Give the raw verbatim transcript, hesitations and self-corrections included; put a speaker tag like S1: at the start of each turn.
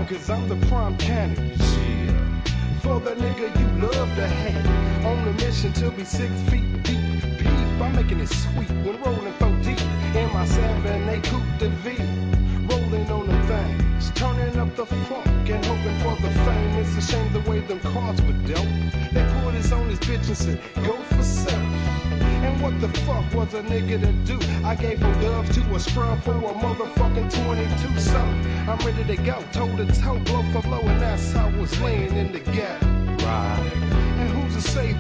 S1: cause I'm the prime candidate. For the nigga you love to hate. On a mission to be six feet deep. Peep, I'm making it sweet when rolling four deep. In my seven, they coupe de ville. Rolling on them things. Turning up the funk and hoping for the fame. It's a shame the way them cards were dealt. They put us on this bitch and said, go for self. And what the fuck was a nigga to do? I gave a love to a scrub for a motherfucking twenty-two. So I'm ready to go, toe to toe, blow for blow, and that's how I was laying in the gap. Right. And who's to say